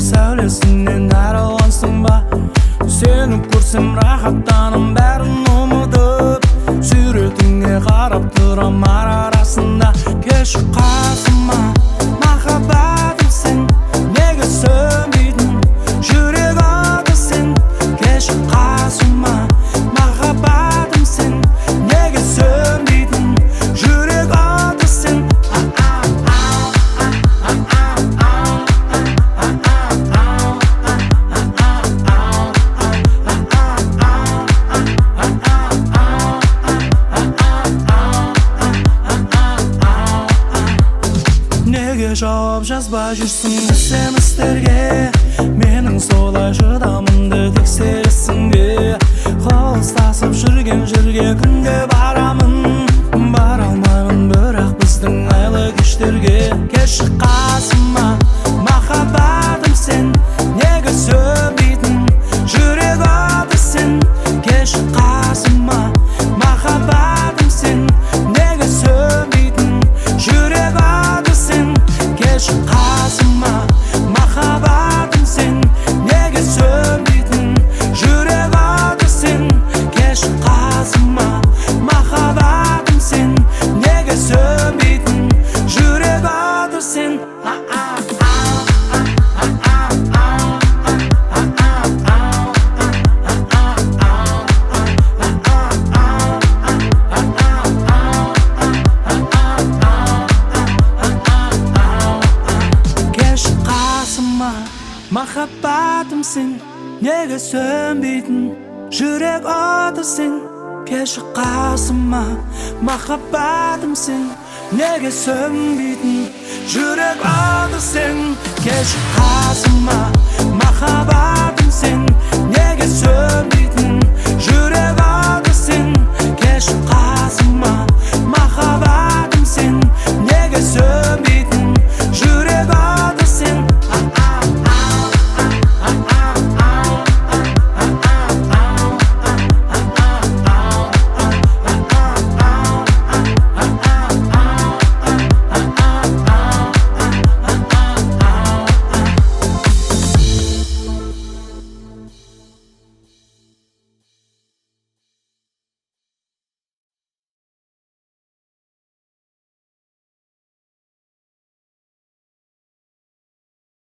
сәулесінен әралансың ба? Сені көрсем рахаттанам, бәрін ұмытып суретіңе қарап тұрам ар арасында. Келші қасыма, махаббатым сен, неге сөнбейтін жүрек оты сен. Келші қасыма, махаббатым сен, неге сөнбейтін жүрек оты сен. Неге жауап жазбай жүрсің смс-терге? Менің солай шыдамымды тексересің бе? Қол ұстасып жүрген жерге күнде барамын, бара алмаймын бірақ біздің айлы кештерге. Келші қасыма, махаббатым сен, неге сөнбейтін жүрек оты сен. Келші қасыма, махаббатым сен, неге сөнбейтін жүрек оты сен. Келші қасыма, махаббатым сен, неге сөнбейтін жүрек оты сен. Келші қасыма, махаббатым сен, неге сөнбейтін жүрек оты сен. Махаббатым сен, неге сөнбейтін жүрек оты сен. Келші қасыма, махаббатым сен, неге сөнбейтін жүрек оты сен. Келші қасыма, махаббатым